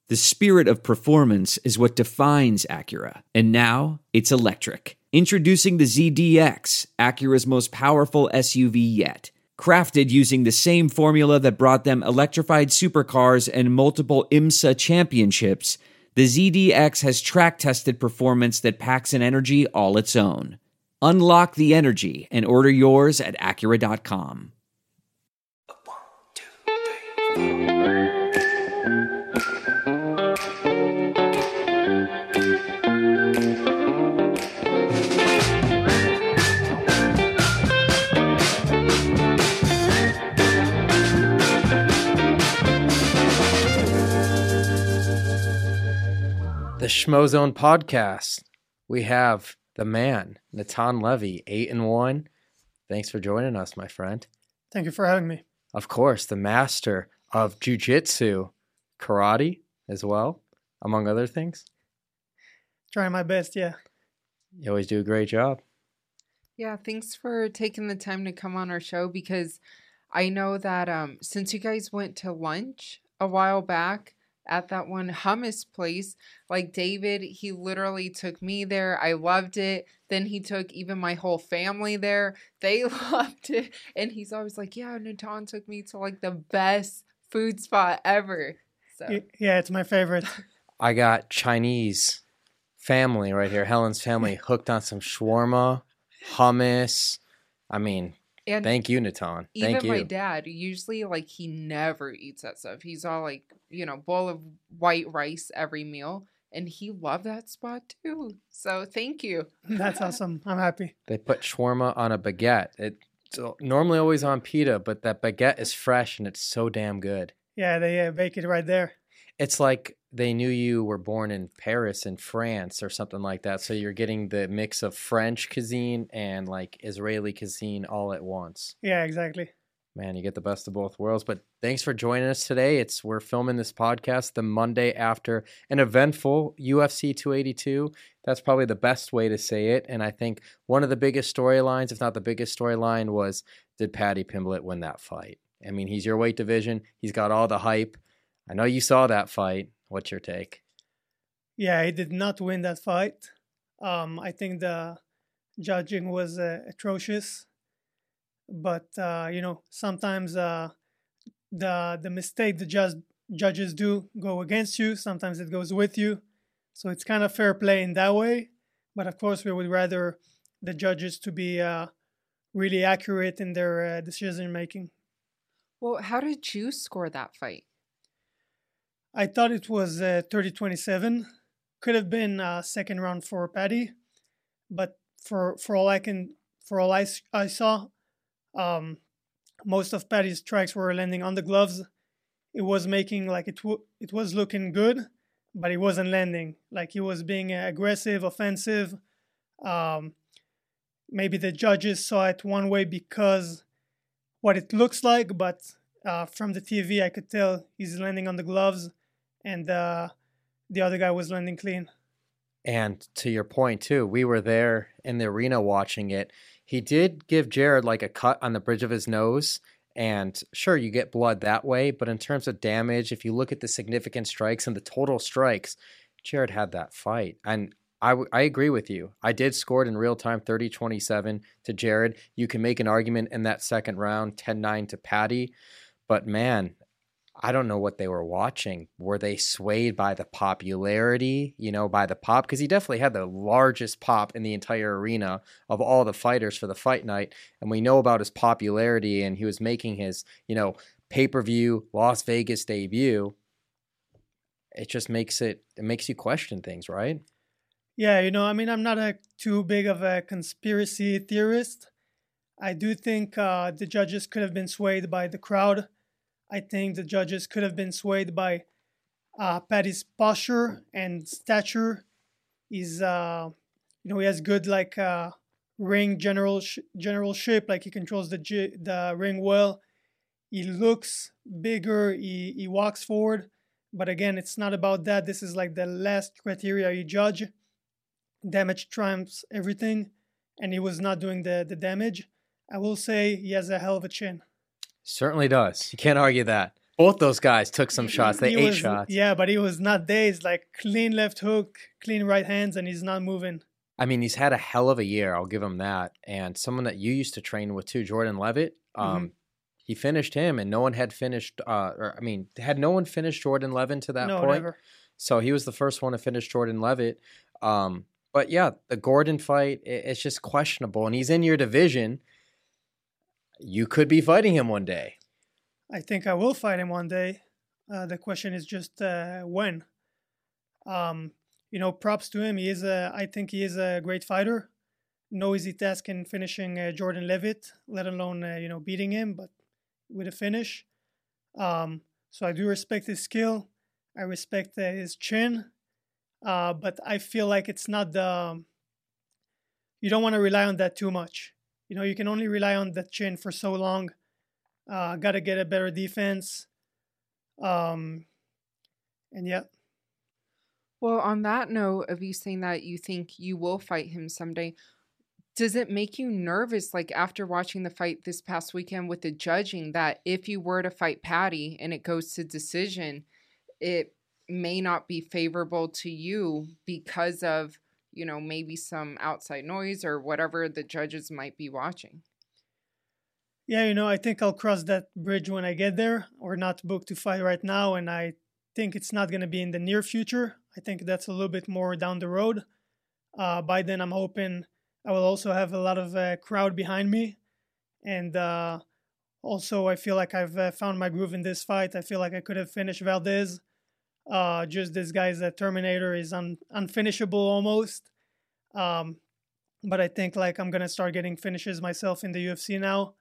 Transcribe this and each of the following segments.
The spirit of performance is what defines Acura. And now, it's electric. Introducing the ZDX, Acura's most powerful SUV yet. Crafted using the same formula that brought them electrified supercars and multiple IMSA championships, the ZDX has track-tested performance that packs an energy all its own. Unlock the energy and order yours at Acura.com. The Schmozone podcast. We have the man, Natan Levy, 8-1. Thanks for joining us, my friend. Thank you for having me. Of course, the master of jiu-jitsu, karate as well, among other things. Trying my best, yeah. You always do a great job. Yeah, thanks for taking the time to come on our show, because I know that since you guys went to lunch a while back at that one hummus place, like David, he literally took me there. I loved it. Then he took even my whole family there. They loved it. And he's always like, yeah, Natan took me to like the best food spot ever. So yeah, it's my favorite. I got Chinese family right here. Helen's family hooked on some shawarma, hummus. I mean, and thank you, Natan. Even Thank you. my dad, usually, like, he never eats that stuff. He's all like, bowl of white rice every meal. And he loved that spot too. So thank you. That's awesome. I'm happy. They put shawarma on a baguette. It's normally always on pita, but that baguette is fresh and it's so damn good. Yeah, they bake it right there. It's like they knew you were born in Paris in France or something like that. So you're getting the mix of French cuisine and like Israeli cuisine all at once. Yeah, exactly. Man, you get the best of both worlds. But thanks for joining us today. We're filming this podcast the Monday after an eventful UFC 282. That's probably the best way to say it. And I think one of the biggest storylines, if not the biggest storyline, was, did Paddy Pimblett win that fight? I mean, he's your weight division. He's got all the hype. I know you saw that fight. What's your take? Yeah, he did not win that fight. I think the judging was atrocious. But, sometimes the mistake the judges do go against you. Sometimes it goes with you. So it's kind of fair play in that way. But, of course, we would rather the judges to be really accurate in their decision-making. Well, how did you score that fight? I thought it was 30-27. Could have been second round for Paddy, but for all I saw, most of Paddy's strikes were landing on the gloves. It was making like it was looking good, but it wasn't landing. Like he was being aggressive, offensive. Maybe the judges saw it one way because what it looks like, but from the TV I could tell he's landing on the gloves, and the other guy was landing clean. And to your point too, we were there in the arena watching it. He did give Jared like a cut on the bridge of his nose, and sure, you get blood that way, but in terms of damage, if you look at the significant strikes and the total strikes, Jared had that fight. And I agree with you. I did score it in real time, 30-27 to Jared. You can make an argument in that second round, 10-9 to Paddy, but man, I don't know what they were watching. Were they swayed by the popularity, by the pop? Because he definitely had the largest pop in the entire arena of all the fighters for the fight night. And we know about his popularity, and he was making his, pay-per-view Las Vegas debut. It just makes you question things, right? Yeah, I'm not too big of a conspiracy theorist. I do think the judges could have been swayed by the crowd. I think the judges could have been swayed by Paddy's posture and stature. He's, he has good ring generalship. Like he controls the ring well. He looks bigger. He walks forward. But again, it's not about that. This is like the last criteria you judge. Damage trumps everything, and he was not doing the damage. I will say he has a hell of a chin. Certainly does. You can't argue that. Both those guys took some shots. They ate shots. Yeah, but he was not dazed. Like clean left hook, clean right hands, and he's not moving. I mean, he's had a hell of a year. I'll give him that. And someone that you used to train with too, Jordan Levitt, he finished him, and no one had finished. Had no one finished Jordan Levitt to that point? No, never. So he was the first one to finish Jordan Levitt. But yeah, the Gordon fight, it's just questionable. And he's in your division. You could be fighting him one day. I think I will fight him one day. The question is just when. Props to him. I think he is a great fighter. No easy task in finishing Jordan Levitt, let alone beating him, but with a finish. So I do respect his skill. I respect his chin. But I feel like it's not you don't want to rely on that too much. You can only rely on that chin for so long. Got to get a better defense. And yeah. Well, on that note of you saying that you think you will fight him someday, does it make you nervous, like after watching the fight this past weekend with the judging, that if you were to fight Patty and it goes to decision, it may not be favorable to you because of, maybe some outside noise or whatever the judges might be watching? Yeah, I think I'll cross that bridge when I get there. We're not booked to fight right now, and I think it's not going to be in the near future. I think that's a little bit more down the road. By then, I'm hoping I will also have a lot of crowd behind me. And also, I feel like I've found my groove in this fight. I feel like I could have finished Valdez. Just this guy's a Terminator is unfinishable almost. But I think I'm going to start getting finishes myself in the UFC now.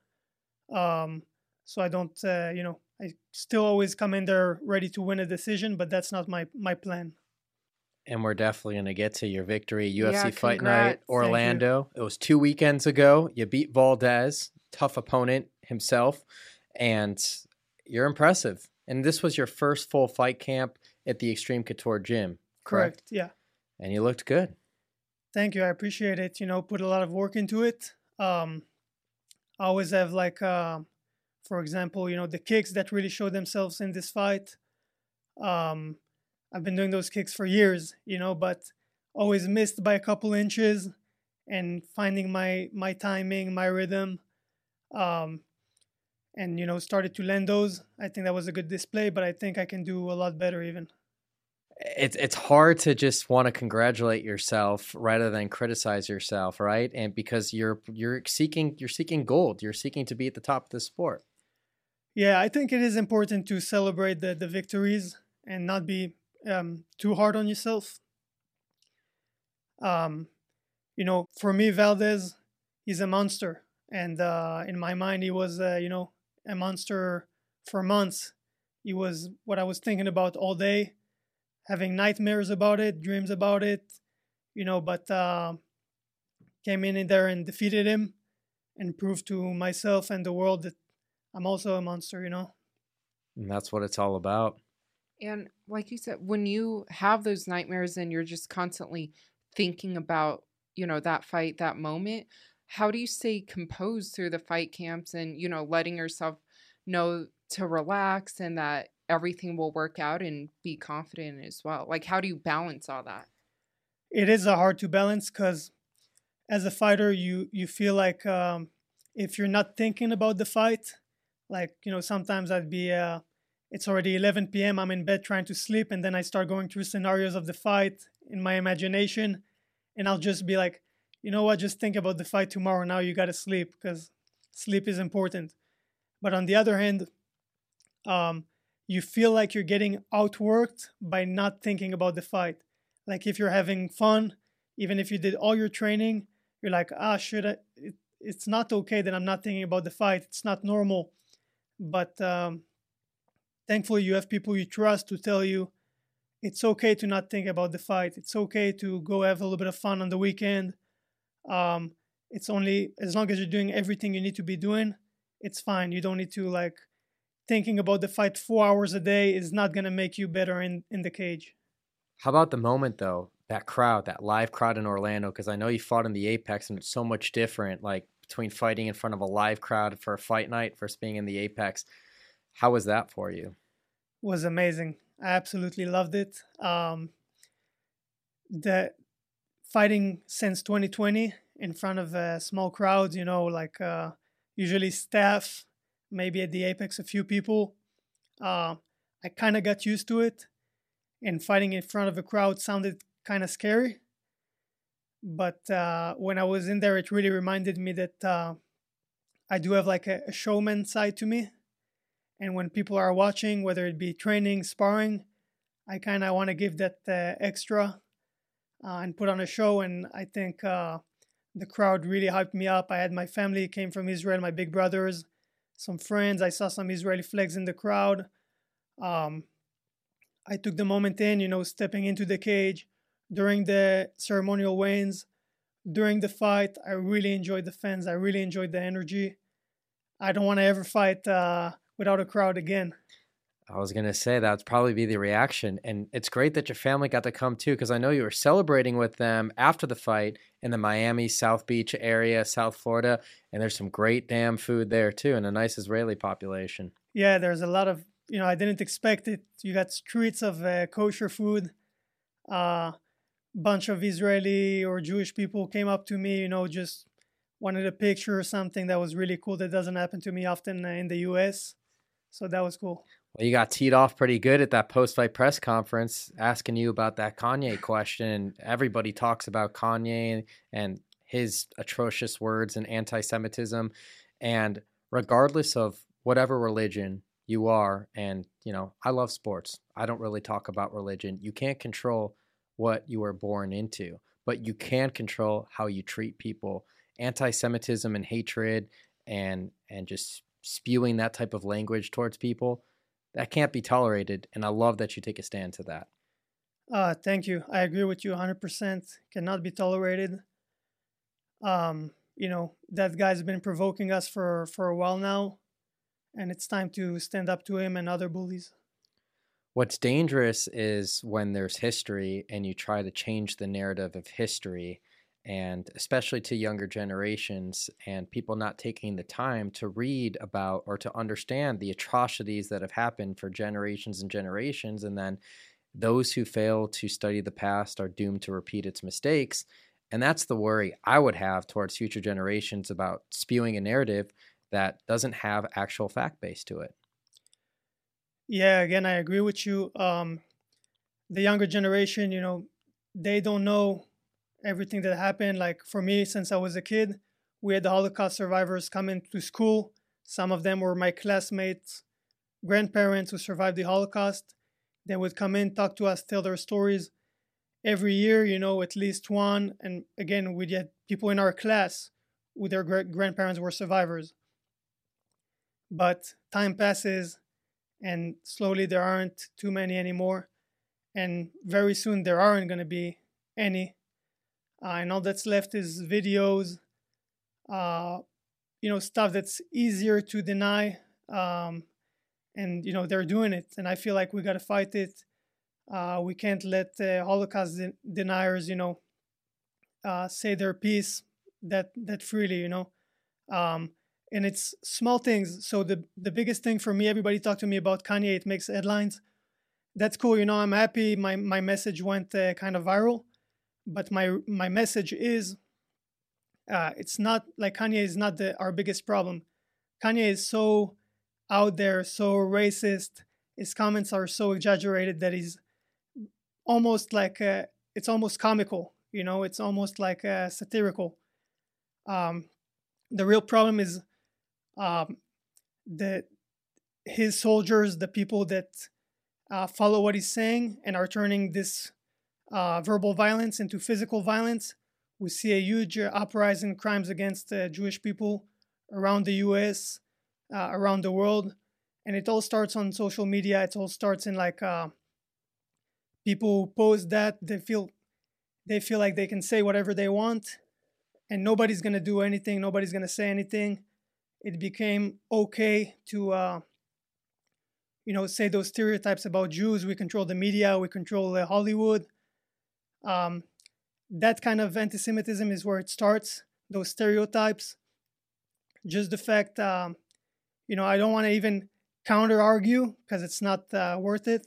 So I don't, I still always come in there ready to win a decision, but that's not my plan. And we're definitely going to get to your victory. UFC Fight congrats. Night, Orlando. It was 2 weekends ago. You beat Valdez, tough opponent himself, and you're impressive. And this was your first full fight camp at the Extreme Couture gym, correct? Yeah. And you looked good. Thank you. I appreciate it. Put a lot of work into it. I always have for example, the kicks that really show themselves in this fight. I've been doing those kicks for years, but always missed by a couple inches, and finding my timing, my rhythm, and started to land those. I think that was a good display, but I think I can do a lot better even. It's hard to just want to congratulate yourself rather than criticize yourself, right? And because you're seeking gold, you're seeking to be at the top of the sport. Yeah, I think it is important to celebrate the victories and not be too hard on yourself. For me, Valdez, he's a monster, and in my mind, he was a monster for months. He was what I was thinking about all day, having nightmares about it, dreams about it, but came in there and defeated him and proved to myself and the world that I'm also a monster, And that's what it's all about. And like you said, when you have those nightmares and you're just constantly thinking about, that fight, that moment, how do you stay composed through the fight camps and, letting yourself know to relax and that everything will work out and be confident as well? Like, how do you balance all that? It is hard to balance because as a fighter, you feel like if you're not thinking about the fight, sometimes I'd be, it's already 11 p.m., I'm in bed trying to sleep, and then I start going through scenarios of the fight in my imagination, and I'll just be like, you know what, just think about the fight tomorrow. Now you got to sleep because sleep is important. But on the other hand, you feel like you're getting outworked by not thinking about the fight. Like if you're having fun, even if you did all your training, you're like, it's not okay that I'm not thinking about the fight. It's not normal. But thankfully, you have people you trust to tell you it's okay to not think about the fight. It's okay to go have a little bit of fun on the weekend. It's only as long as you're doing everything you need to be doing, it's fine. You don't need to thinking about the fight 4 hours a day is not going to make you better in the cage. How about the moment, though? That crowd, that live crowd in Orlando, because I know you fought in the Apex and it's so much different, between fighting in front of a live crowd for a fight night versus being in the Apex. How was that for you? was amazing. I absolutely loved it. The fighting since 2020 in front of small crowds, like usually staff, maybe at the Apex a few people. I kind of got used to it, and fighting in front of a crowd sounded kind of scary. But when I was in there, it really reminded me that I do have like a showman side to me. And when people are watching, whether it be training, sparring, I kind of want to give that extra and put on a show. And I think the crowd really hyped me up. I had my family came from Israel, my big brothers, some friends. I saw some Israeli flags in the crowd. I took the moment in, stepping into the cage during the ceremonial weigh-ins, during the fight. I really enjoyed the fans. I really enjoyed the energy. I don't want to ever fight without a crowd again. I was going to say that would probably be the reaction. And it's great that your family got to come too, because I know you were celebrating with them after the fight in the Miami, South Beach area, South Florida. And there's some great damn food there too, and a nice Israeli population. Yeah, there's a lot of, I didn't expect it. You got streets of kosher food. Bunch of Israeli or Jewish people came up to me, just wanted a picture or something. That was really cool. That doesn't happen to me often in the US. So that was cool. Well, you got teed off pretty good at that post-fight press conference, asking you about that Kanye question. Everybody talks about Kanye and his atrocious words and anti-Semitism. And regardless of whatever religion you are, and, I love sports. I don't really talk about religion. You can't control what you were born into, but you can control how you treat people. Anti-Semitism and hatred and just spewing that type of language towards people, that can't be tolerated. And I love that you take a stand to that. Thank you. I agree with you 100%. Cannot be tolerated. That guy's been provoking us for a while now, and it's time to stand up to him and other bullies. What's dangerous is when there's history and you try to change the narrative of history, and especially to younger generations and people not taking the time to read about or to understand the atrocities that have happened for generations and generations. And then those who fail to study the past are doomed to repeat its mistakes. And that's the worry I would have towards future generations about spewing a narrative that doesn't have actual fact base to it. Yeah, again, I agree with you. The younger generation, they don't know everything that happened. Like for me, since I was a kid, we had the Holocaust survivors come into school. Some of them were my classmates, grandparents who survived the Holocaust. They would come in, talk to us, tell their stories. Every year, at least one. And again, we had people in our class with their grandparents were survivors. But time passes, and slowly there aren't too many anymore. And very soon there aren't going to be any. And all that's left is videos, stuff that's easier to deny. And, they're doing it. And I feel like we got to fight it. We can't let Holocaust deniers, say their piece that freely, and it's small things. So the biggest thing for me, everybody talked to me about Kanye. It makes headlines. That's cool. I'm happy. My message went kind of viral. But my message is, it's not like Kanye is not our biggest problem. Kanye is so out there, so racist. His comments are so exaggerated that he's almost like it's almost comical. It's almost like satirical. The real problem is that his soldiers, the people that follow what he's saying and are turning this verbal violence into physical violence. We see a huge uprising in crimes against Jewish people around the U.S., around the world, and it all starts on social media. It all starts in like people who post that they feel like they can say whatever they want, and nobody's gonna do anything. Nobody's gonna say anything. It became okay to say those stereotypes about Jews. We control the media. We control Hollywood. That kind of anti-Semitism is where it starts, those stereotypes. Just the fact, I don't want to even counter argue because it's not worth it.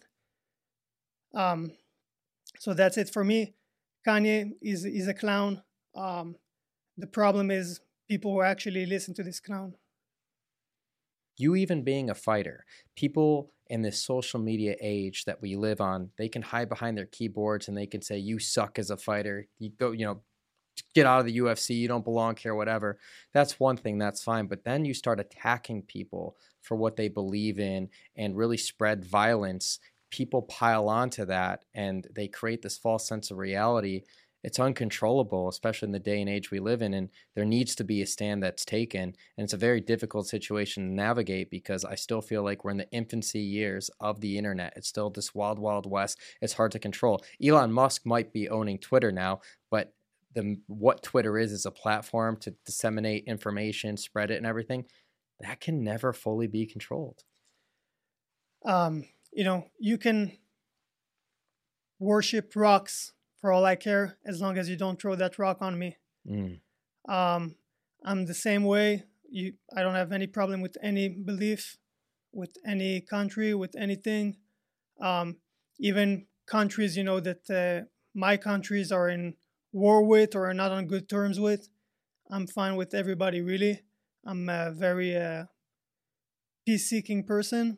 So that's it for me. Kanye is a clown. The problem is people who actually listen to this clown. You even being a fighter, people in this social media age that we live on, they can hide behind their keyboards and they can say, you suck as a fighter. You go, get out of the UFC, you don't belong here, whatever. That's one thing, that's fine. But then you start attacking people for what they believe in and really spread violence. People pile onto that and they create this false sense of reality. It's uncontrollable, especially in the day and age we live in, and there needs to be a stand that's taken. And it's a very difficult situation to navigate because I still feel like we're in the infancy years of the internet. It's still this wild, wild west. It's hard to control. Elon Musk might be owning Twitter now, but what Twitter is a platform to disseminate information, spread it and everything. That can never fully be controlled. You can worship rocks for all I care, as long as you don't throw that rock on me. I'm the same way. I don't have any problem with any belief, with any country, with anything. Even countries, that my countries are in war with or are not on good terms with. I'm fine with everybody, really. I'm a very peace-seeking person.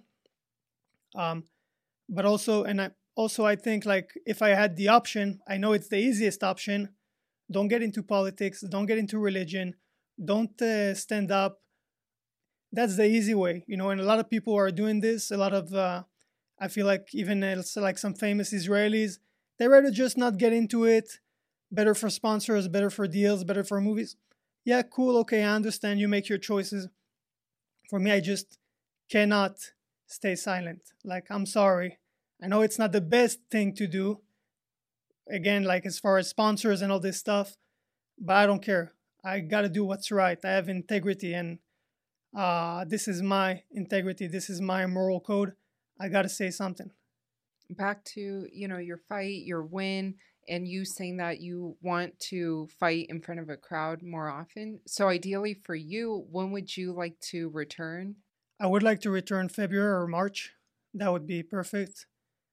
But also, I think, like, if I had the option, I know it's the easiest option. Don't get into politics. Don't get into religion. Don't stand up. That's the easy way, and a lot of people are doing this. A lot of, I feel like even like some famous Israelis, they rather just not get into it. Better for sponsors, better for deals, better for movies. Yeah, cool. Okay, I understand. You make your choices. For me, I just cannot stay silent. Like, I'm sorry. I know it's not the best thing to do. Again, like as far as sponsors and all this stuff, but I don't care. I got to do what's right. I have integrity, and this is my integrity. This is my moral code. I got to say something. Back to, your fight, your win, and you saying that you want to fight in front of a crowd more often. So ideally for you, when would you like to return? I would like to return February or March. That would be perfect.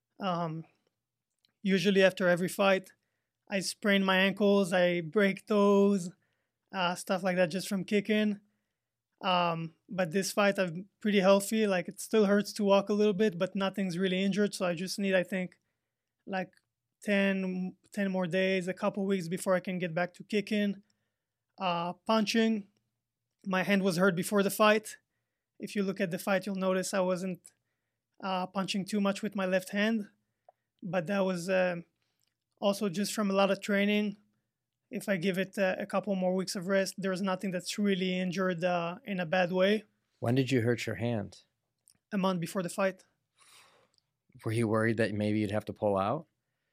Usually after every fight, I sprain my ankles, I break toes, stuff like that just from kicking. But this fight, I'm pretty healthy. Like, it still hurts to walk a little bit, but nothing's really injured. So I just need, I think, like 10 more days, a couple weeks before I can get back to kicking. Punching, my hand was hurt before the fight. If you look at the fight, you'll notice I wasn't punching too much with my left hand. But that was also just from a lot of training. If I give it a couple more weeks of rest, there's nothing that's really injured in a bad way. When did you hurt your hand? A month before the fight. Were you worried that maybe you'd have to pull out?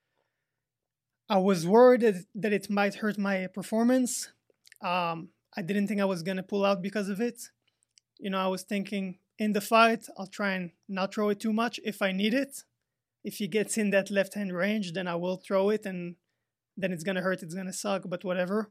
I was worried that it might hurt my performance. I didn't think I was going to pull out because of it. I was thinking in the fight, I'll try and not throw it too much if I need it. If he gets in that left hand range, then I will throw it, and then it's going to hurt, it's going to suck, but whatever.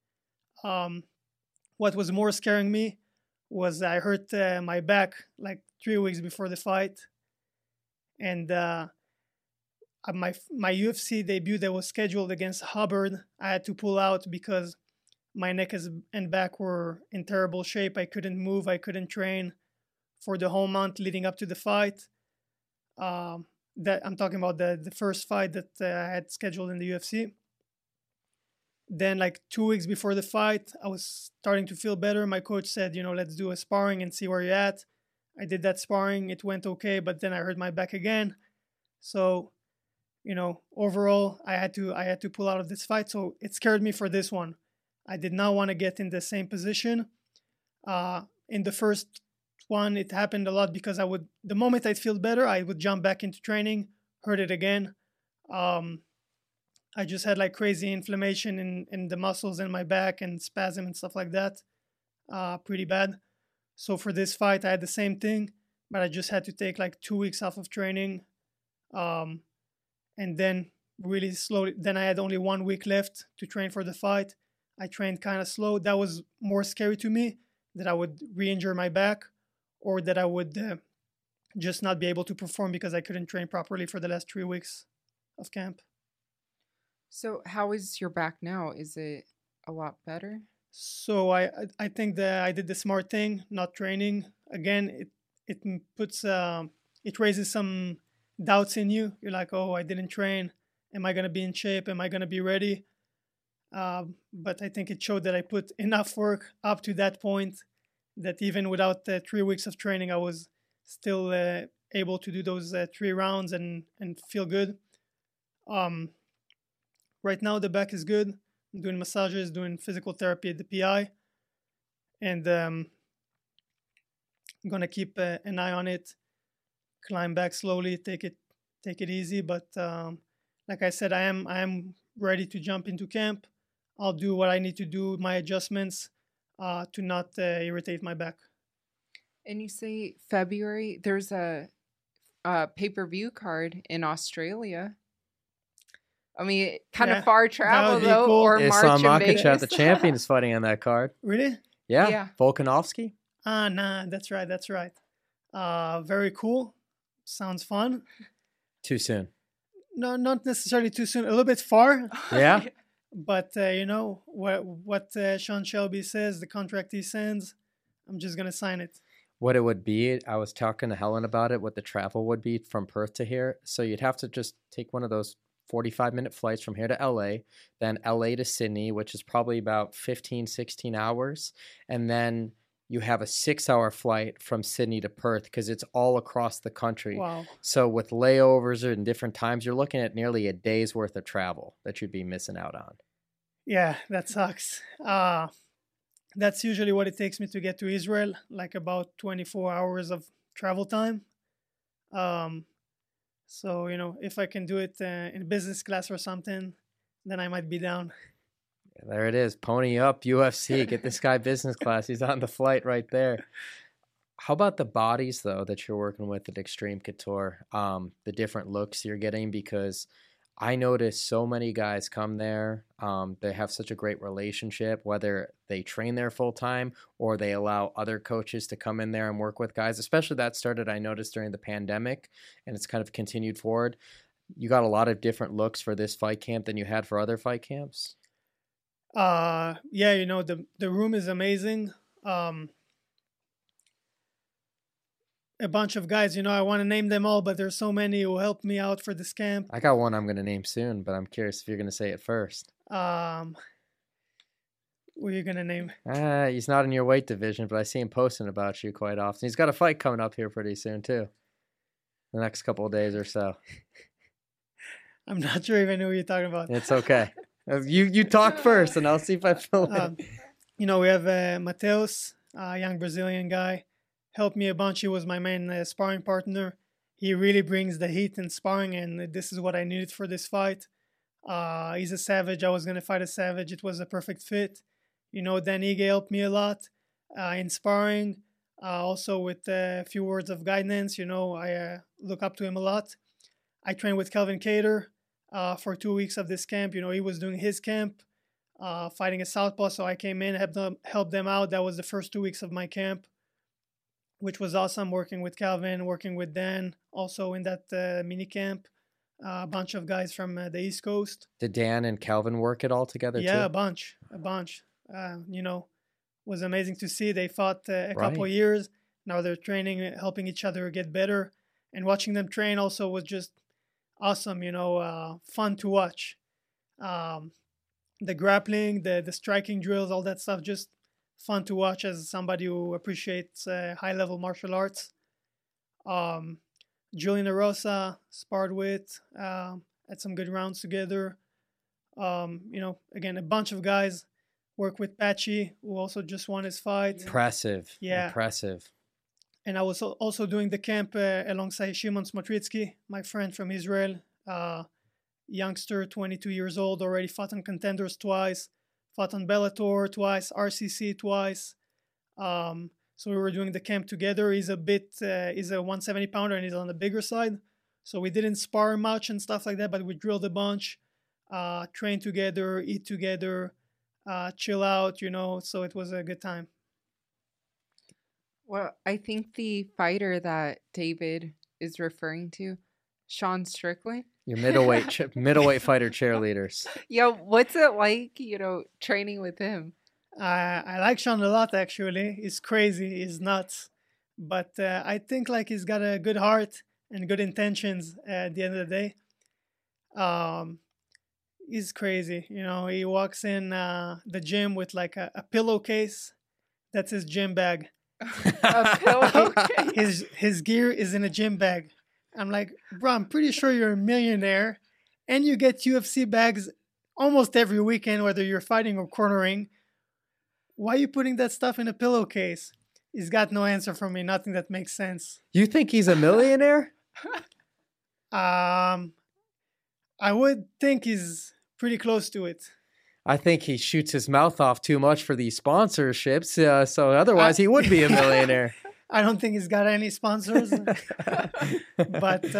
What was more scaring me was I hurt my back like 3 weeks before the fight. And my UFC debut that was scheduled against Hubbard, I had to pull out because my neck and back were in terrible shape. I couldn't move, I couldn't train for the whole month leading up to the fight. That I'm talking about the first fight that I had scheduled in the UFC. Then, like 2 weeks before the fight, I was starting to feel better. My coach said, let's do a sparring and see where you're at. I did that sparring. It went okay, but then I hurt my back again. So, overall, I had to pull out of this fight. So it scared me for this one. I did not want to get in the same position. In the first one, it happened a lot because the moment I'd feel better, I would jump back into training, hurt it again. I just had like crazy inflammation in the muscles in my back and spasm and stuff like that. Pretty bad. So for this fight, I had the same thing, but I just had to take like 2 weeks off of training. And then really slowly, then I had only 1 week left to train for the fight. I trained kind of slow. That was more scary to me, that I would re-injure my back or that I would just not be able to perform because I couldn't train properly for the last 3 weeks of camp. So how is your back now? Is it a lot better? So I think that I did the smart thing, not training. Again, it puts it raises some doubts in you. You're like, oh, I didn't train. Am I gonna be in shape? Am I gonna be ready? But I think it showed that I put enough work up to that point that even without 3 weeks of training, I was still able to do those 3 rounds and feel good. Right now, the back is good. I'm doing massages, doing physical therapy at the PI, and I'm gonna keep an eye on it. Climb back slowly, take it easy. But like I said, I am ready to jump into camp. I'll do what I need to do, my adjustments, to not irritate my back. And you say February, there's a pay-per-view card in Australia. I mean, kind of far travel though, cool. or March Islam in Vegas. Makhachev, the champion, is fighting on that card. Really? Yeah. Volkanovski. Nah, that's right. Very cool. Sounds fun. Too soon. No, not necessarily too soon. A little bit far. Yeah. But what Sean Shelby says, the contract he sends, I'm just gonna sign it. What it would be, I was talking to Helen about it, what the travel would be from Perth to here. So you'd have to just take one of those 45-minute flights from here to LA, then LA to Sydney, which is probably about 15, 16 hours. And then you have a 6-hour flight from Sydney to Perth because it's all across the country. Wow. So with layovers and different times, you're looking at nearly a day's worth of travel that you'd be missing out on. Yeah, that sucks. That's usually what it takes me to get to Israel, like about 24 hours of travel time. So, if I can do it in business class or something, then I might be down. There it is. Pony up, UFC. Get this guy business class. He's on the flight right there. How about the bodies, though, that you're working with at Extreme Couture? The different looks you're getting, because I notice so many guys come there. They have such a great relationship, whether they train there full time or they allow other coaches to come in there and work with guys. Especially that started, I noticed, during the pandemic, and it's kind of continued forward. You got a lot of different looks for this fight camp than you had for other fight camps. Yeah, the room is amazing. A bunch of guys, I want to name them all, but there's so many who helped me out for this camp. I got one I'm going to name soon, but I'm curious if you're going to say it first. Who are you going to name? He's not in your weight division, but I see him posting about you quite often. He's got a fight coming up here pretty soon, too. The next couple of days or so. I'm not sure even who you're talking about. It's okay. You talk first, and I'll see if I fill in. We have Mateus, a young Brazilian guy. Helped me a bunch. He was my main sparring partner. He really brings the heat in sparring, and this is what I needed for this fight. He's a savage. I was going to fight a savage. It was a perfect fit. Dan Ige helped me a lot in sparring. Also with a few words of guidance. I look up to him a lot. I trained with Calvin Kattar for 2 weeks of this camp. He was doing his camp, fighting a southpaw, so I came in, helped them out. That was the first 2 weeks of my camp, which was awesome, working with Calvin, working with Dan, also in that mini camp. A bunch of guys from the East Coast. Did Dan and Calvin work it all together, too? Yeah, a bunch. Was amazing to see. They fought a couple of years. Now they're training, helping each other get better. And watching them train also was just awesome, fun to watch. The grappling, the striking drills, all that stuff, just fun to watch as somebody who appreciates high-level martial arts. Julian Arosa sparred with, had some good rounds together. Again, a bunch of guys. Work with Patchy, who also just won his fight. Impressive. Yeah. Impressive. And I was also doing the camp alongside Shimon Smotritsky, my friend from Israel. Youngster, 22 years old, already fought on Contenders twice, fought on Bellator twice, RCC twice. So we were doing the camp together. He's a 170 pounder and he's on the bigger side. So we didn't spar much and stuff like that, but we drilled a bunch, train together, eat together, chill out, so it was a good time. Well, I think the fighter that David is referring to, Sean Strickland. Your middleweight fighter cheerleaders. Yo, what's it like, training with him? I like Sean a lot, actually. He's crazy. He's nuts. But I think like he's got a good heart and good intentions at the end of the day. He's crazy. He walks in the gym with like a pillowcase. That's his gym bag. A pillowcase. His gear is in a gym bag. I'm like, bro, I'm pretty sure you're a millionaire and you get UFC bags almost every weekend, whether you're fighting or cornering. Why are you putting that stuff in a pillowcase? He's got no answer for me. Nothing that makes sense. You think he's a millionaire? I would think he's pretty close to it. I think he shoots his mouth off too much for these sponsorships. So otherwise, he would be a millionaire. I don't think he's got any sponsors. But,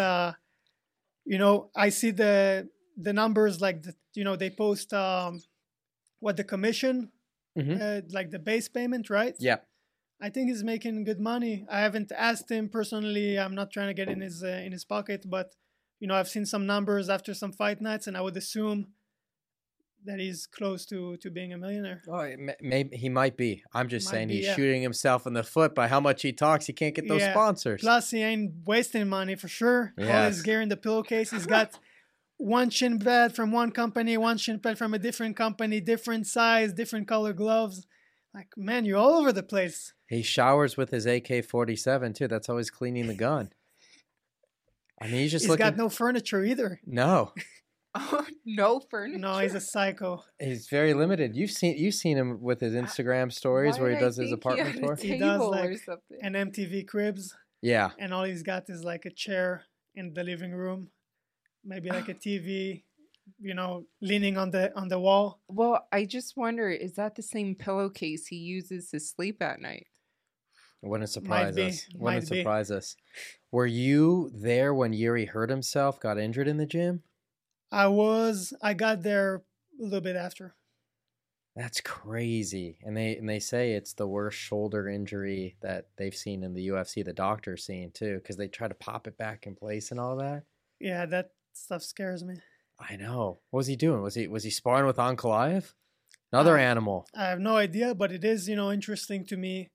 I see the numbers like, they post what the commission, like the base payment, right? Yeah. I think he's making good money. I haven't asked him personally. I'm not trying to get in his pocket, but I've seen some numbers after some fight nights, and I would assume that he's close to being a millionaire. Oh, maybe he might be. I'm just saying he's yeah. shooting himself in the foot by how much he talks. He can't get those sponsors. Plus, he ain't wasting money for sure. Yes. All his gear in the pillowcase. He's got one shin pad from one company, one shin pad from a different company, different size, different color gloves. Like, man, you're all over the place. He showers with his AK-47 too. That's always cleaning the gun. I mean, he's got no furniture either. No. Oh, no furniture. No, he's a psycho. He's very limited. You've seen him with his Instagram stories where he does his apartment tour. He does like an MTV Cribs. Yeah. And all he's got is like a chair in the living room, maybe like a TV, leaning on the wall. Well, I just wonder, is that the same pillowcase he uses to sleep at night? Wouldn't surprise us. Wouldn't surprise us. Were you there when Yuri hurt himself, got injured in the gym? I got there a little bit after. That's crazy. And they say it's the worst shoulder injury that they've seen in the UFC, the doctor's seen too, because they try to pop it back in place and all that. Yeah, that stuff scares me. I know. What was he doing? Was he sparring with Ankalaev? Another animal. I have no idea, but it is, interesting to me.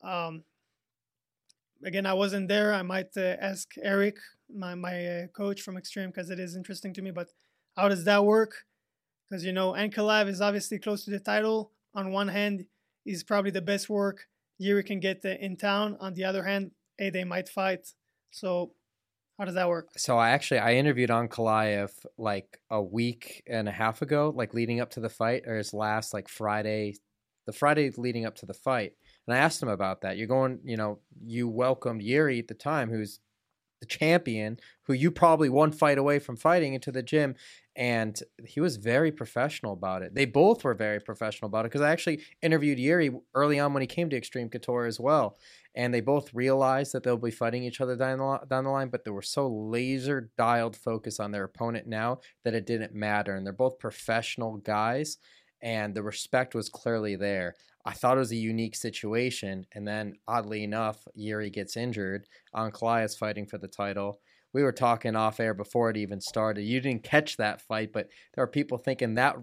Again, I wasn't there. I might ask Eric, my coach from Extreme, because it is interesting to me. But how does that work? Because, Ankalaev is obviously close to the title. On one hand, he's probably the best work Yuri can get in town. On the other hand, they might fight. So how does that work? So I interviewed Ankalaev like a week and a half ago, like leading up to the fight, or his last like Friday, the Friday leading up to the fight. And I asked him about that. You're going, you welcomed Yuri at the time, who's the champion, who you probably one fight away from fighting, into the gym. And he was very professional about it. They both were very professional about it, because I actually interviewed Yuri early on when he came to Extreme Couture as well. And they both realized that they'll be fighting each other down the line, but they were so laser dialed focused on their opponent now that it didn't matter. And they're both professional guys, and the respect was clearly there. I thought it was a unique situation. And then, oddly enough, Yuri gets injured. Ankalaev's fighting for the title. We were talking off air before it even started. You didn't catch that fight, but there are people thinking that,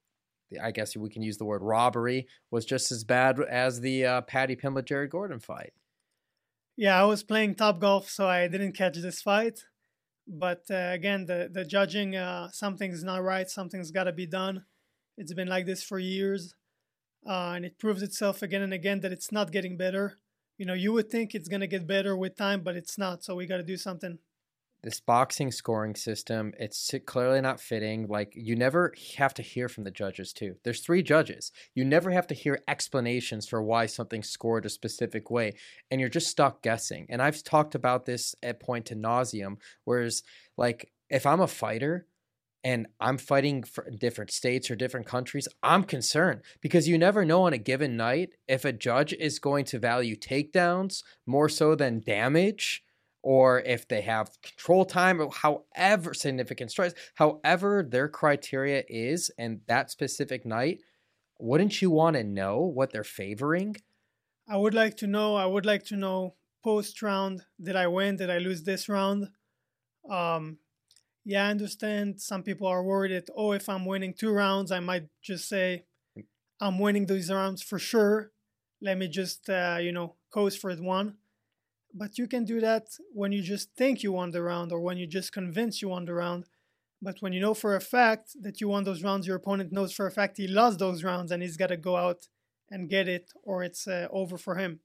I guess we can use the word robbery, was just as bad as the Paddy Pimblett Jared Gordon fight. Yeah, I was playing Topgolf, so I didn't catch this fight. But again, the judging, something's not right. Something's got to be done. It's been like this for years. And it proves itself again and again that it's not getting better. You would think it's going to get better with time, but it's not. So we got to do something. This boxing scoring system, it's clearly not fitting. Like, you never have to hear from the judges too. There's 3 judges. You never have to hear explanations for why something's scored a specific way. And you're just stuck guessing. And I've talked about this at point to nauseum. Whereas, like, if I'm a fighter and I'm fighting for different states or different countries, I'm concerned, because you never know on a given night if a judge is going to value takedowns more so than damage, or if they have control time, or however significant strikes, however their criteria is, and that specific night, wouldn't you want to know what they're favoring? I would like to know. I would like to know post round. Did I win? Did I lose this round? Um, yeah, I understand. Some people are worried that if I'm winning 2 rounds, I might just say I'm winning these rounds for sure. Let me just coast for one. But you can do that when you just think you won the round or when you just convince you won the round. But when you know for a fact that you won those rounds, your opponent knows for a fact he lost those rounds and he's got to go out and get it or it's over for him.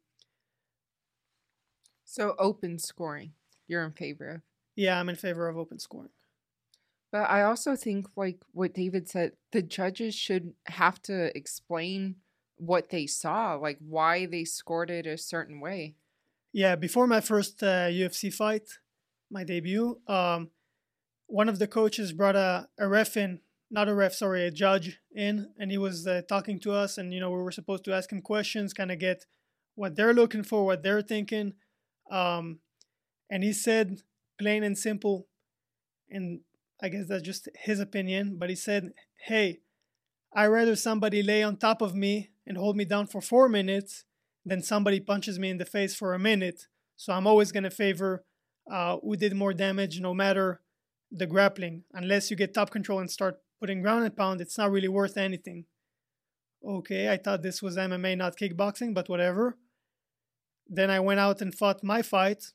So open scoring, you're in favor of. Yeah, I'm in favor of open scoring. But I also think, like what David said, the judges should have to explain what they saw, like why they scored it a certain way. Yeah, before my first UFC fight, my debut, one of the coaches brought a ref in, not a ref, sorry, a judge in, and he was talking to us, and we were supposed to ask him questions, kind of get what they're looking for, what they're thinking, and he said, plain and simple, and I guess that's just his opinion, but he said, hey, I'd rather somebody lay on top of me and hold me down for 4 minutes than somebody punches me in the face for a minute. So I'm always going to favor who did more damage, no matter the grappling. Unless you get top control and start putting ground and pound, it's not really worth anything. Okay, I thought this was MMA, not kickboxing, but whatever. Then I went out and fought my fight.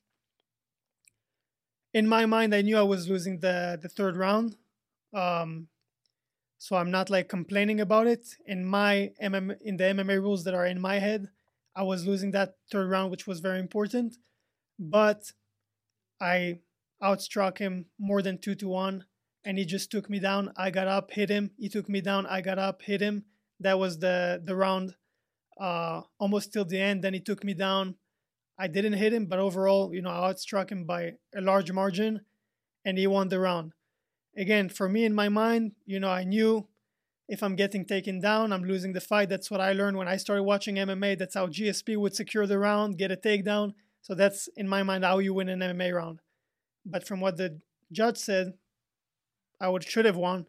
In my mind, I knew I was losing the third round. So I'm not like complaining about it. In the MMA rules that are in my head, I was losing that third round, which was very important. But I outstruck him more than 2-1, and he just took me down. I got up, hit him. He took me down. I got up, hit him. That was the round almost till the end. Then he took me down. I didn't hit him, but overall, I outstruck him by a large margin, and he won the round. Again, for me, in my mind, I knew if I'm getting taken down, I'm losing the fight. That's what I learned when I started watching MMA. That's how GSP would secure the round, get a takedown. So that's, in my mind, how you win an MMA round. But from what the judge said, I should have won.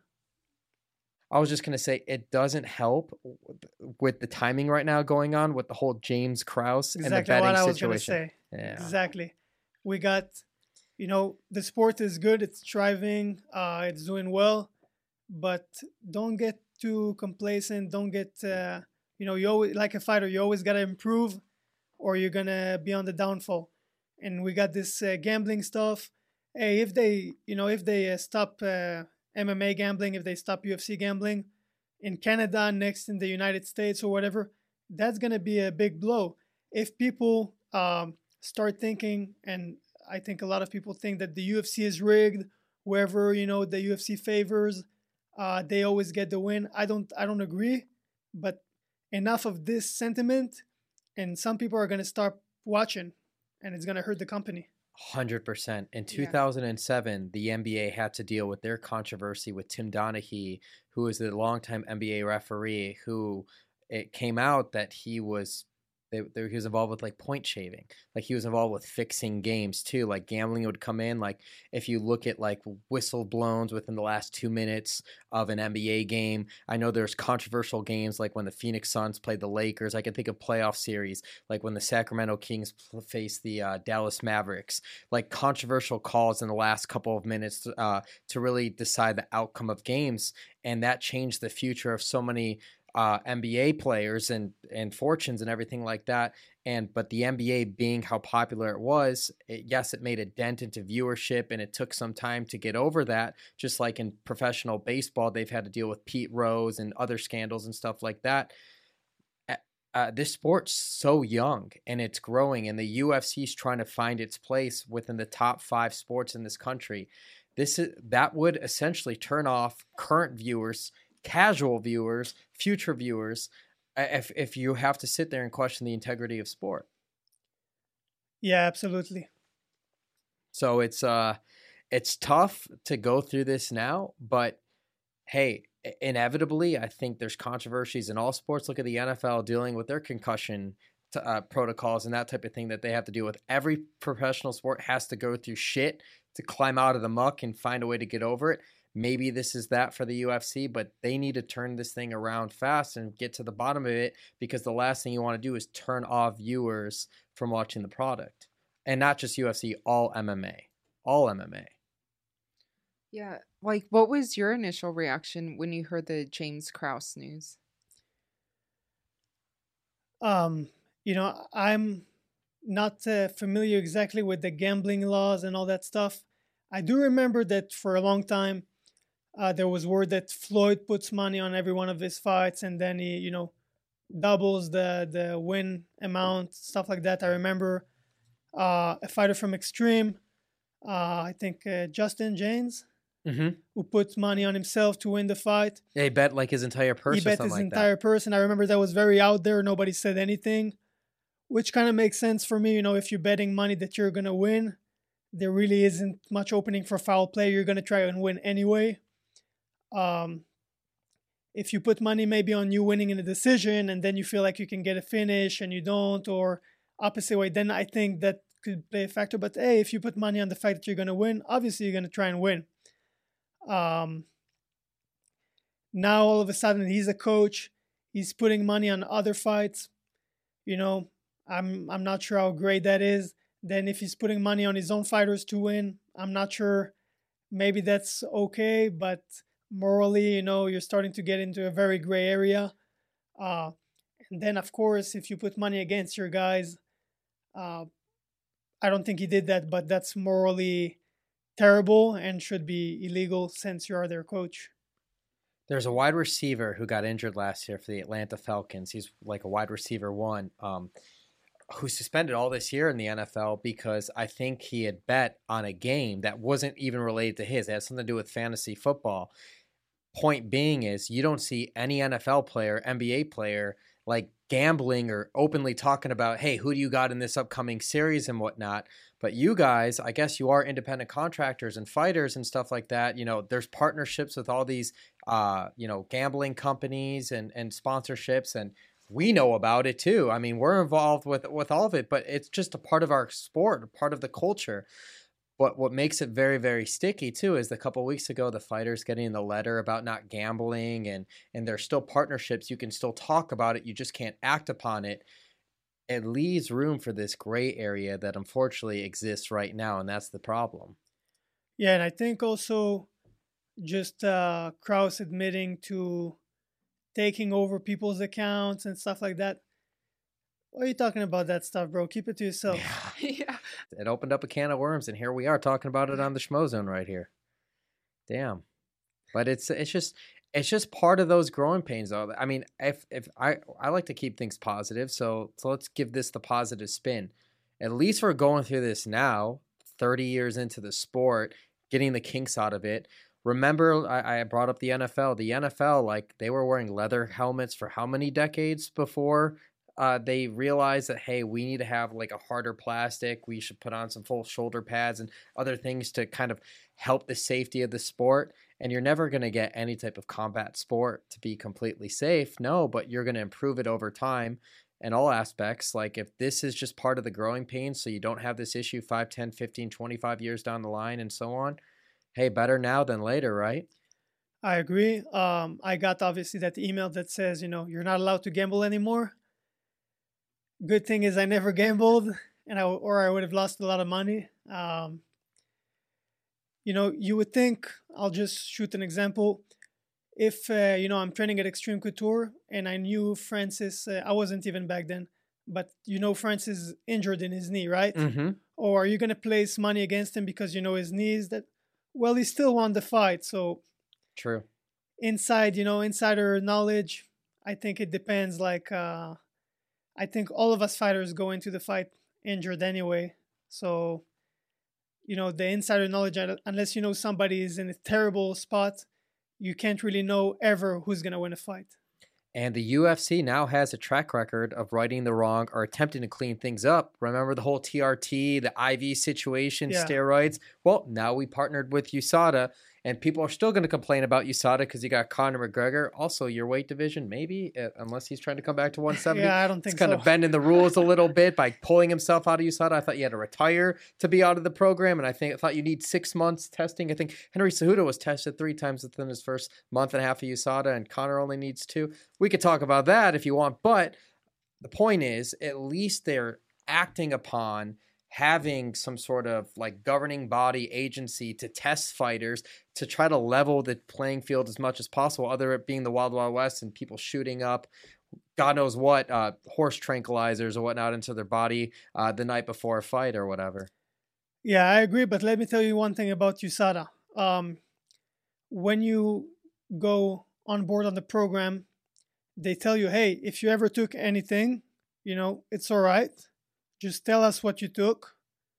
I was just going to say, it doesn't help with the timing right now going on with the whole James Krause and the betting what I was situation. Say. Yeah. Exactly. We got, the sport is good. It's thriving. It's doing well. But don't get too complacent. Don't get, you always, like a fighter, you always got to improve or you're going to be on the downfall. And we got this gambling stuff. Hey, if they stop MMA gambling, if they stop UFC gambling in Canada, next in the United States or whatever, that's going to be a big blow. If people start thinking, and I think a lot of people think that the UFC is rigged, whoever, the UFC favors, they always get the win. I don't agree, but enough of this sentiment, and some people are going to start watching, and it's going to hurt the company. 100%. In 2007, the NBA had to deal with their controversy with Tim Donaghy, who was the longtime NBA referee, who it came out that he was involved with like point shaving. Like he was involved with fixing games too. Like gambling would come in. Like if you look at like whistle blowns within the last 2 minutes of an NBA game. I know there's controversial games like when the Phoenix Suns played the Lakers. I can think of playoff series like when the Sacramento Kings faced the Dallas Mavericks. Like controversial calls in the last couple of minutes to really decide the outcome of games. And that changed the future of so many NBA players and fortunes and everything like that. But the NBA being how popular it was, yes, it made a dent into viewership and it took some time to get over that. Just like in professional baseball, they've had to deal with Pete Rose and other scandals and stuff like that. This sport's so young and it's growing, and the UFC's trying to find its place within the top 5 sports in this country. That would essentially turn off current viewers, casual viewers, future viewers, if you have to sit there and question the integrity of sport. Yeah, absolutely. So it's tough to go through this now, but hey, inevitably, I think there's controversies in all sports. Look at the NFL dealing with their concussion protocols and that type of thing that they have to deal with. Every professional sport has to go through shit to climb out of the muck and find a way to get over it. maybe this is that for the UFC, but they need to turn this thing around fast and get to the bottom of it, because the last thing you want to do is turn off viewers from watching the product. And not just UFC, all MMA. All MMA. Yeah. Like, what was your initial reaction when you heard the James Krause news? I'm not familiar exactly with the gambling laws and all that stuff. I do remember that for a long time, there was word that Floyd puts money on every one of his fights, and then he, doubles the win amount, stuff like that. I remember a fighter from Extreme, I think Justin James, who put money on himself to win the fight. Yeah, he bet like his entire purse. He bet his entire purse, and I remember that was very out there. Nobody said anything, which kind of makes sense for me. If you're betting money that you're going to win, there really isn't much opening for foul play. You're going to try and win anyway. If you put money maybe on you winning in a decision and then you feel like you can get a finish and you don't, or opposite way, then I think that could play a factor. But hey, if you put money on the fact that you're going to win, obviously you're going to try and win. Now all of a sudden he's a coach. He's putting money on other fights. I'm not sure how great that is. Then if he's putting money on his own fighters to win, I'm not sure. Maybe that's okay, but morally, you're starting to get into a very gray area. And then, of course, if you put money against your guys, I don't think he did that, but that's morally terrible and should be illegal since you are their coach. There's a wide receiver who got injured last year for the Atlanta Falcons. He's like a wide receiver one, who's suspended all this year in the NFL because I think he had bet on a game that wasn't even related to his. It had something to do with fantasy football. Point being is you don't see any NFL player, NBA player, like gambling or openly talking about, hey, who do you got in this upcoming series and whatnot. But you guys, I guess you are independent contractors and fighters and stuff like that. There's partnerships with all these, gambling companies and sponsorships, and we know about it too. I mean, we're involved with all of it, but it's just a part of our sport, a part of the culture. But what makes it very, very sticky too is a couple of weeks ago, the fighters getting the letter about not gambling, and there's still partnerships. You can still talk about it. You just can't act upon it. It leaves room for this gray area that unfortunately exists right now, and that's the problem. Yeah, and I think also just Krause admitting to taking over people's accounts and stuff like that. Why are you talking about that stuff, bro? Keep it to yourself. Yeah. It opened up a can of worms, and here we are talking about it on the Schmo Zone right here. Damn. But it's just part of those growing pains, though. I mean, if I like to keep things positive, so let's give this the positive spin. At least we're going through this now, 30 years into the sport, getting the kinks out of it. Remember, I brought up the NFL. The NFL, like, they were wearing leather helmets for how many decades before they realized that, hey, we need to have like a harder plastic. We should put on some full shoulder pads and other things to kind of help the safety of the sport. And you're never going to get any type of combat sport to be completely safe. No, but you're going to improve it over time in all aspects. Like, if this is just part of the growing pains, so you don't have this issue 5, 10, 15, 25 years down the line and so on, hey, better now than later, right? I agree. I got obviously that email that says, you're not allowed to gamble anymore. Good thing is I never gambled, and I would have lost a lot of money. You would think, I'll just shoot an example. If, I'm training at Extreme Couture and I knew Francis, I wasn't even back then, but Francis is injured in his knee, right? Mm-hmm. Or are you going to place money against him because his knee is that? Well, he still won the fight, so. True. Insider knowledge, I think it depends. Like, I think all of us fighters go into the fight injured anyway. So, the insider knowledge, unless somebody is in a terrible spot, you can't really know ever who's going to win a fight. And the UFC now has a track record of righting the wrong or attempting to clean things up. Remember the whole TRT, the IV situation, steroids? Well, now we partnered with USADA, And people are still going to complain about USADA because you got Conor McGregor. Also, your weight division, maybe, unless he's trying to come back to 170. Yeah, I don't It's think kind so. of bending the rules a little bit by pulling himself out of USADA. I thought you had to retire to be out of the program, and I thought you need 6 months testing. I think Henry Cejudo was tested 3 times within his first month and a half of USADA, and Conor only needs 2. We could talk about that if you want, but the point is, at least they're acting upon having some sort of like governing body agency to test fighters to try to level the playing field as much as possible, other it being the Wild Wild West and people shooting up God knows what horse tranquilizers or whatnot into their body the night before a fight or whatever. Yeah, I agree, but let me tell you one thing about USADA. When you go on board on the program, they tell you, hey, if you ever took anything, it's all right. Just tell us what you took.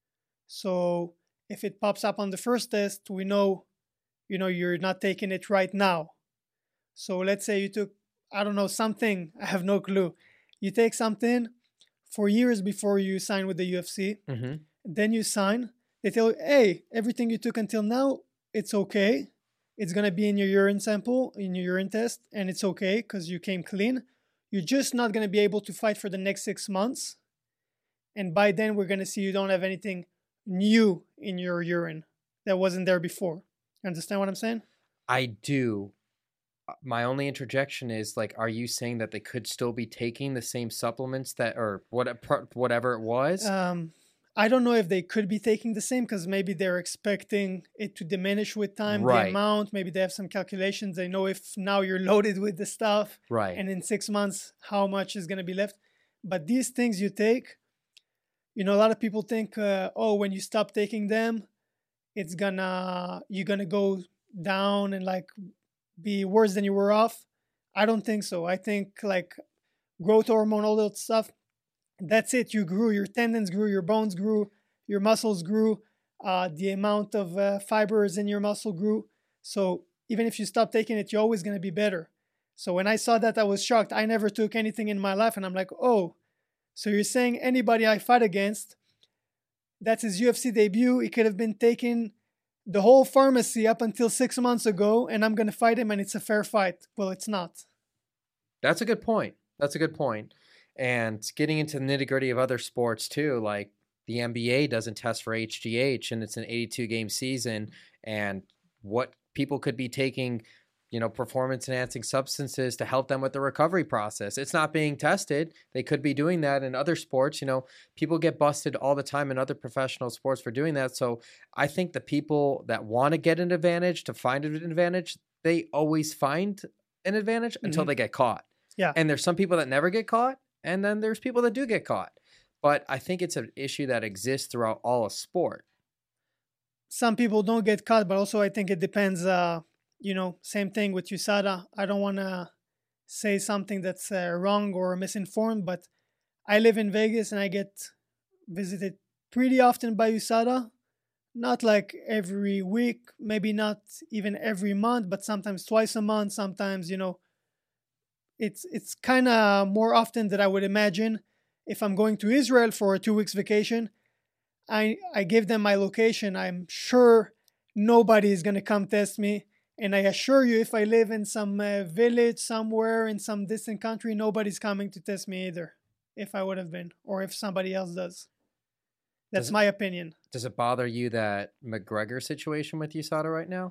So if it pops up on the first test, we know, you're not taking it right now. So let's say you took, I don't know, something. I have no clue. You take something for years before you sign with the UFC. Mm-hmm. Then you sign. They tell you, hey, everything you took until now, it's okay. It's going to be in your urine sample, in your urine test, and it's okay because you came clean. You're just not going to be able to fight for the next 6 months. And by then, we're going to see you don't have anything new in your urine that wasn't there before. You understand what I'm saying? I do. My only interjection is, like, are you saying that they could still be taking the same supplements that, or whatever it was? I don't know if they could be taking the same because maybe they're expecting it to diminish with time, Right. the amount. Maybe they have some calculations. They know if now you're loaded with the stuff, Right. and in 6 months, how much is going to be left. But these things you take, a lot of people think, when you stop taking them, you're gonna go down and like be worse than you were off. I don't think so. I think like growth hormone, all that stuff, that's it. You grew, your tendons grew, your bones grew, your muscles grew, the amount of fibers in your muscle grew. So even if you stop taking it, you're always going to be better. So when I saw that, I was shocked. I never took anything in my life, and I'm like, oh, so you're saying anybody I fight against, that's his UFC debut, he could have been taking the whole pharmacy up until 6 months ago, and I'm going to fight him, and it's a fair fight. Well, it's not. That's a good point. And getting into the nitty gritty of other sports too, like the NBA doesn't test for HGH, and it's an 82-game season, and what people could be taking, performance enhancing substances to help them with the recovery process. It's not being tested. They could be doing that in other sports. People get busted all the time in other professional sports for doing that. So I think the people that want to get an advantage, to find an advantage, they always find an advantage until they get caught. Yeah. And there's some people that never get caught, and then there's people that do get caught. But I think it's an issue that exists throughout all of sport. Some people don't get caught, but also I think it depends. Same thing with USADA. I don't want to say something that's wrong or misinformed, but I live in Vegas and I get visited pretty often by USADA. Not like every week, maybe not even every month, but sometimes twice a month. Sometimes, it's kind of more often than I would imagine. If I'm going to Israel for a 2 weeks vacation, I give them my location. I'm sure nobody is going to come test me. And I assure you, if I live in some village somewhere in some distant country, nobody's coming to test me either, if I would have been, or if somebody else does. That's my opinion. Does it bother you that McGregor situation with USADA right now?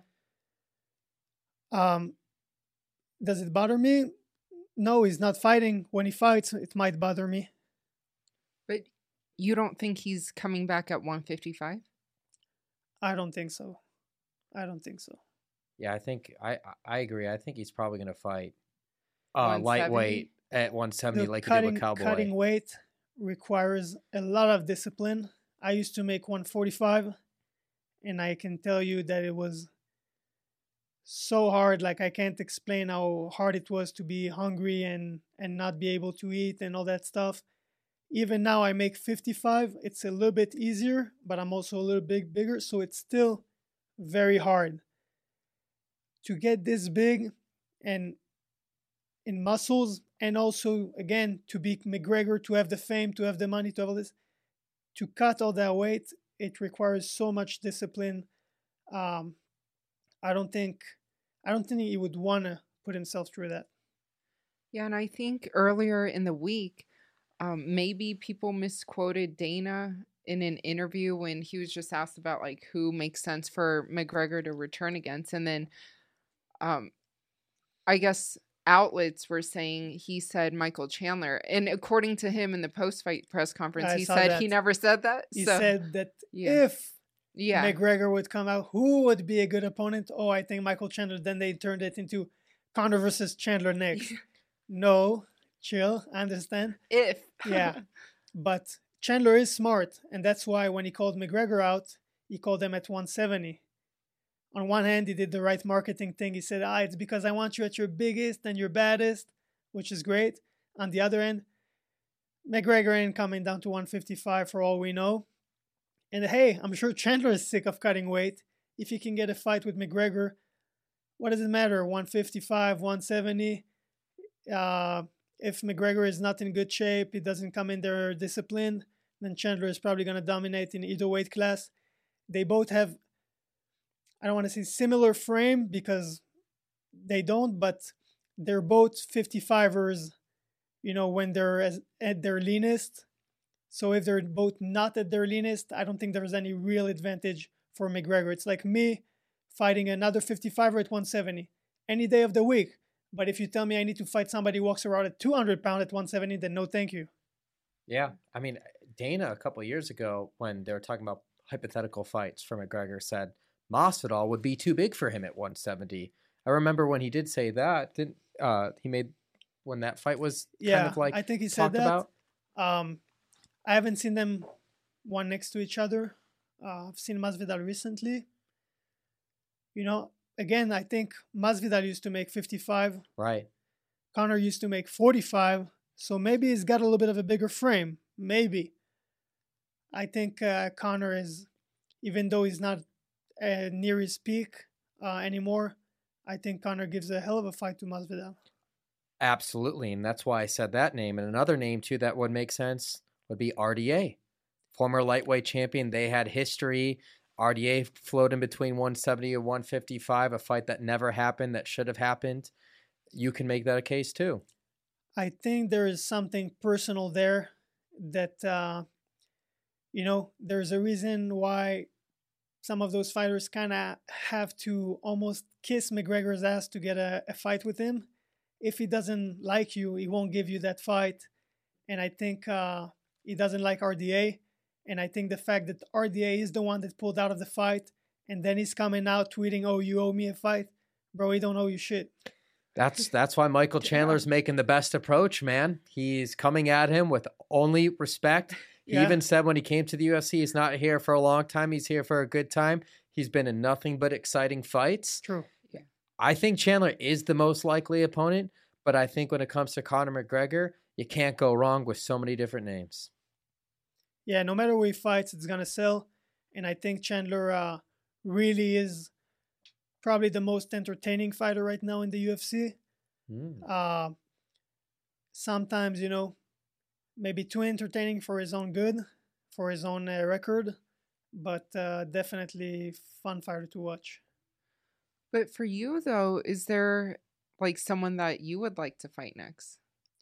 Does it bother me? No, he's not fighting. When he fights, it might bother me. But you don't think he's coming back at 155? I don't think so. Yeah, I think I agree. I think he's probably going to fight 170? lightweight at 170 like he did with Cowboy. Cutting weight requires a lot of discipline. I used to make 145, and I can tell you that it was so hard. Like, I can't explain how hard it was to be hungry and not be able to eat and all that stuff. Even now I make 55. It's a little bit easier, but I'm also a little bit bigger, so it's still very hard. To get this big and in muscles, and also, again, to be McGregor, to have the fame, to have the money, to have all this, to cut all that weight, it requires so much discipline. I I don't think he would want to put himself through that. Yeah, and I think earlier in the week, maybe people misquoted Dana in an interview when he was just asked about like who makes sense for McGregor to return against, and then um, I guess outlets were saying he said Michael Chandler, and according to him in the post-fight press conference, I he saw said that. he never said that. He so said that yeah, if yeah, McGregor would come out, who would be a good opponent? Oh, I think Michael Chandler. Then they turned it into Conor versus Chandler next. No, chill. I understand. if Yeah, but Chandler is smart, and that's why when he called McGregor out, he called him at 170. On one hand, he did the right marketing thing. He said, it's because I want you at your biggest and your baddest, which is great. On the other end, McGregor ain't coming down to 155 for all we know. And hey, I'm sure Chandler is sick of cutting weight. If he can get a fight with McGregor, what does it matter? 155, 170. If McGregor is not in good shape, he doesn't come in there disciplined, then Chandler is probably going to dominate in either weight class. They both have, I don't want to say similar frame because they don't, but they're both 55ers, when they're at their leanest. So if they're both not at their leanest, I don't think there's any real advantage for McGregor. It's like me fighting another 55er at 170 any day of the week. But if you tell me I need to fight somebody who walks around at 200 pounds at 170, then no thank you. Yeah. I mean, Dana a couple of years ago when they were talking about hypothetical fights for McGregor said Masvidal would be too big for him at 170. I remember when he did say that, didn't he made when that fight was kind of like I think he said that. About? I haven't seen them one next to each other. I've seen Masvidal recently. Again, I think Masvidal used to make 55. Right. Conor used to make 45. So maybe he's got a little bit of a bigger frame. Maybe. I think Conor is, even though he's not near his peak anymore, I think Conor gives a hell of a fight to Masvidal. Absolutely. And that's why I said that name. And another name, too, that would make sense would be RDA. Former lightweight champion. They had history. RDA floated in between 170 and 155, a fight that never happened, that should have happened. You can make that a case too. I think there is something personal there that, there's a reason why some of those fighters kind of have to almost kiss McGregor's ass to get a fight with him. If he doesn't like you, he won't give you that fight. And I think he doesn't like RDA. And I think the fact that RDA is the one that pulled out of the fight, and then he's coming out tweeting, "Oh, you owe me a fight," bro. He don't owe you shit. That's why Michael Chandler's making the best approach, man. He's coming at him with only respect. He even said when he came to the UFC, he's not here for a long time. He's here for a good time. He's been in nothing but exciting fights. True. Yeah. I think Chandler is the most likely opponent, but I think when it comes to Conor McGregor, you can't go wrong with so many different names. Yeah, no matter where he fights, it's going to sell. And I think Chandler really is probably the most entertaining fighter right now in the UFC. Sometimes, maybe too entertaining for his own good, for his own record, but definitely fun fighter to watch. But for you, though, is there like someone that you would like to fight next?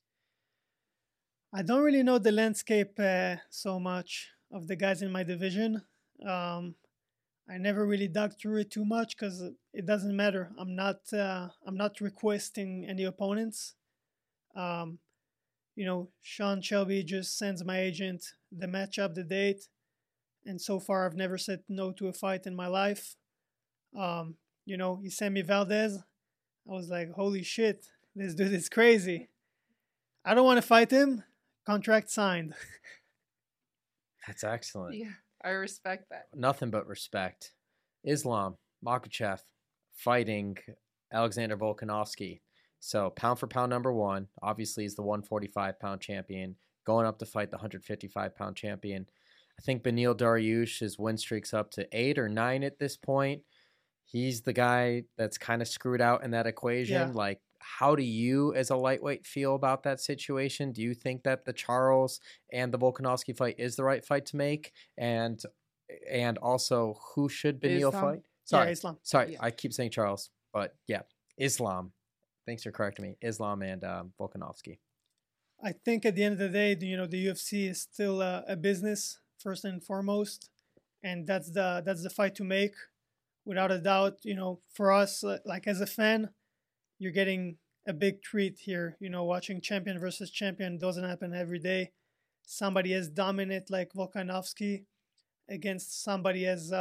I don't really know the landscape so much of the guys in my division. I never really dug through it too much because it doesn't matter. I'm not requesting any opponents. Sean Shelby just sends my agent the matchup, the date, and so far I've never said no to a fight in my life. He sent me Valdez. I was like, holy shit, this dude is crazy. I don't want to fight him. Contract signed. That's excellent. Yeah, I respect that. Nothing but respect. Islam Makhachev fighting Alexander Volkanovski. So pound for pound number one. Obviously, he's the 145-pound champion. Going up to fight the 155-pound champion. I think Beneil Dariush's win streak's up to 8 or 9 at this point. He's the guy that's kind of screwed out in that equation. Yeah. Like, how do you, as a lightweight, feel about that situation? Do you think that the Charles and the Volkanovski fight is the right fight to make? And also, who should Beneil fight? Sorry, Islam. Sorry, Yeah. I keep saying Charles, but yeah, Islam. Thanks for correcting me. Islam and Volkanovski. I think at the end of the day, the UFC is still a business first and foremost, and that's the fight to make, without a doubt. For us, like as a fan, you're getting a big treat here. Watching champion versus champion doesn't happen every day. Somebody as dominant like Volkanovski against somebody as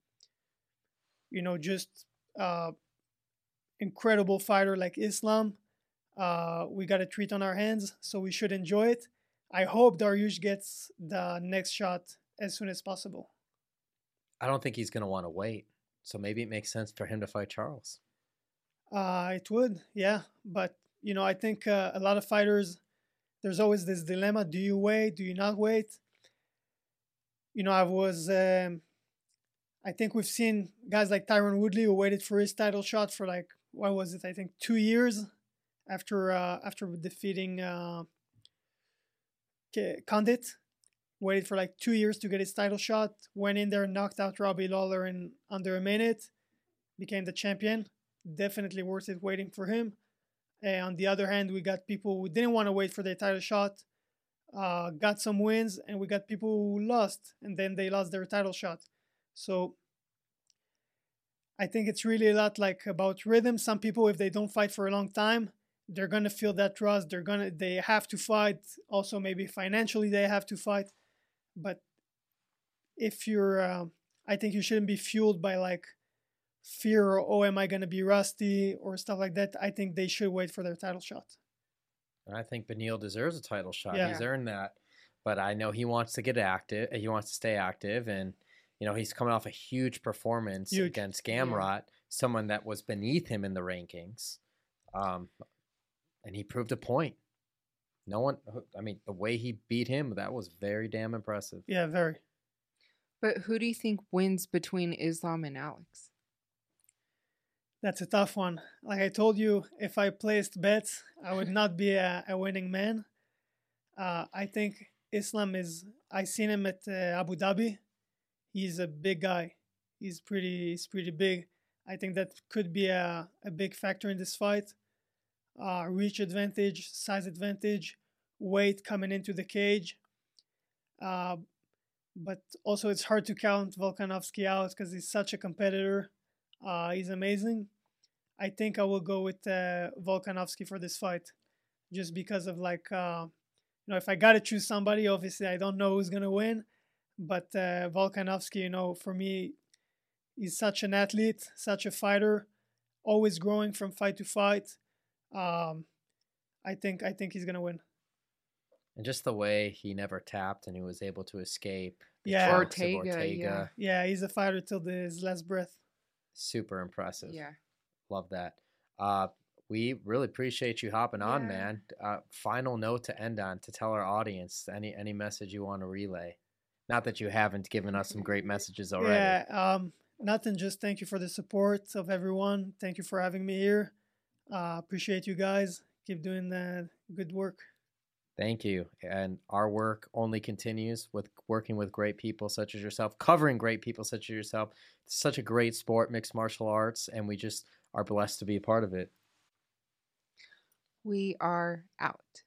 just incredible fighter like Islam. We got a treat on our hands, so we should enjoy it. I hope Dariush gets the next shot as soon as possible. I don't think he's going to want to wait. So maybe it makes sense for him to fight Charles. It would, yeah. But, I think a lot of fighters, there's always this dilemma. Do you wait? Do you not wait? I think we've seen guys like Tyron Woodley who waited for his title shot for I think 2 years after defeating Condit. Waited for 2 years to get his title shot. Went in there, knocked out Robbie Lawler in under a minute. Became the champion. Definitely worth it waiting for him. And on the other hand, we got people who didn't want to wait for their title shot. Got some wins, and we got people who lost, and then they lost their title shot. So I think it's really a lot about rhythm. Some people, if they don't fight for a long time, they're gonna feel that trust. They have to fight. Also, maybe financially they have to fight. But if I think you shouldn't be fueled by fear or am I gonna be rusty or stuff like that. I think they should wait for their title shot. And I think Beneil deserves a title shot. Yeah. He's earned that. But I know he wants to get active. He wants to stay active. And, he's coming off a huge performance against Gamrot, someone that was beneath him in the rankings. And he proved a point. The way he beat him, that was very damn impressive. Yeah, very. But who do you think wins between Islam and Alex? That's a tough one. Like I told you, if I placed bets, I would not be a winning man. I think Islam I seen him at Abu Dhabi. He's a big guy. He's pretty big. I think that could be a big factor in this fight. Reach advantage, size advantage, weight coming into the cage. But also it's hard to count Volkanovski out because he's such a competitor. He's amazing. I think I will go with Volkanovski for this fight, just because of if I gotta choose somebody, obviously I don't know who's gonna win, but Volkanovski, for me, he's such an athlete, such a fighter, always growing from fight to fight. I think he's gonna win. And just the way he never tapped and he was able to escape. Yeah, Ortega. Yeah, he's a fighter till his last breath. Super impressive. Yeah. Love that. We really appreciate you hopping on, man. Final note to end on, to tell our audience any message you want to relay. Not that you haven't given us some great messages already. Yeah, nothing. Just thank you for the support of everyone. Thank you for having me here. Appreciate you guys. Keep doing the good work. Thank you. And our work only continues with working with great people such as yourself, covering great people such as yourself. It's such a great sport, mixed martial arts, and we just are blessed to be a part of it. We are out.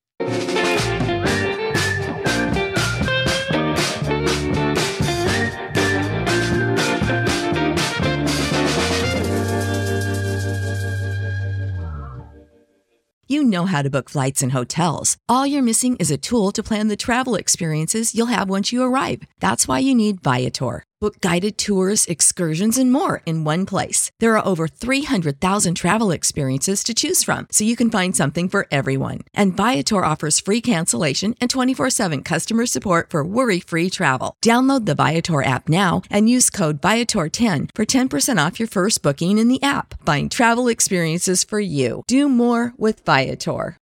You know how to book flights and hotels. All you're missing is a tool to plan the travel experiences you'll have once you arrive. That's why you need Viator. Book guided tours, excursions, and more in one place. There are over 300,000 travel experiences to choose from, so you can find something for everyone. And Viator offers free cancellation and 24/7 customer support for worry-free travel. Download the Viator app now and use code Viator10 for 10% off your first booking in the app. Find travel experiences for you. Do more with Viator.